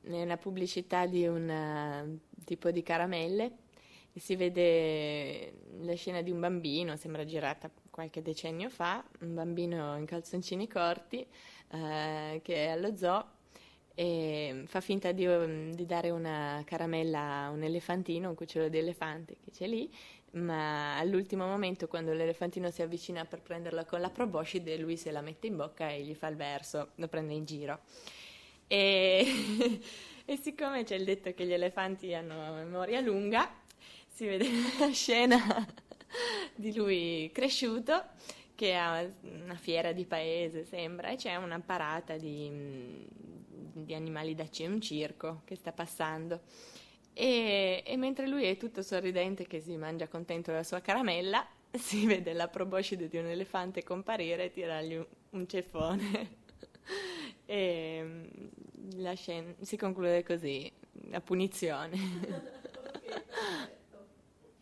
è una pubblicità di un tipo di caramelle e si vede la scena di un bambino, sembra girata qualche decennio fa, un bambino in calzoncini corti che è allo zoo e fa finta di dare una caramella a un elefantino, un cucciolo di elefante che c'è lì, ma all'ultimo momento, quando l'elefantino si avvicina per prenderla con la proboscide, lui se la mette in bocca e gli fa il verso, lo prende in giro. E, e siccome c'è il detto che gli elefanti hanno memoria lunga, si vede la scena di lui cresciuto che ha una fiera di paese, sembra, e c'è una parata di animali da un circo che sta passando. E mentre lui è tutto sorridente che si mangia contento la sua caramella, si vede la proboscide di un elefante comparire e tirargli un ceffone. E la scena si conclude così, la punizione.